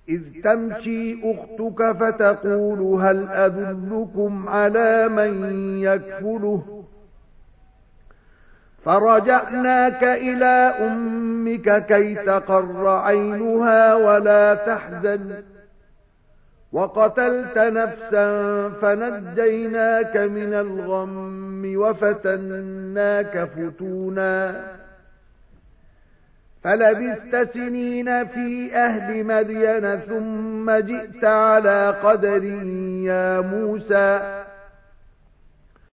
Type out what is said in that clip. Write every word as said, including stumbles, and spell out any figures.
إذ تمشي أختك فتقول هل أدلكم على من يكفله فرجعناك إلى أمك كي تقر عينها ولا تحزن وقتلت نفسا فنجيناك من الغم وفتناك فتونا فلبثت سنين في أهل مدين ثم جئت على قدر يا موسى